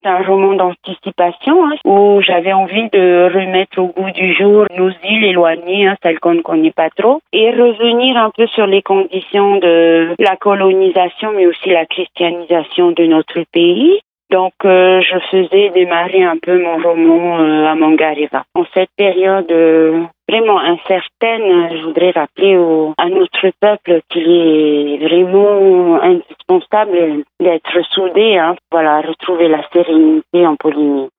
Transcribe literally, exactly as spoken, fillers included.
C'est un roman d'anticipation hein, où j'avais envie de remettre au goût du jour nos îles éloignées, hein, celles qu'on ne connaît pas trop, et revenir un peu sur les conditions de la colonisation, mais aussi la christianisation de notre pays. Donc, euh, je faisais démarrer un peu mon roman euh, à Mangareva. En cette période euh, vraiment incertaine, je voudrais rappeler au, à notre peuple qu'il est vraiment indispensable d'être soudé, hein, voilà, retrouver la sérénité en Polynésie.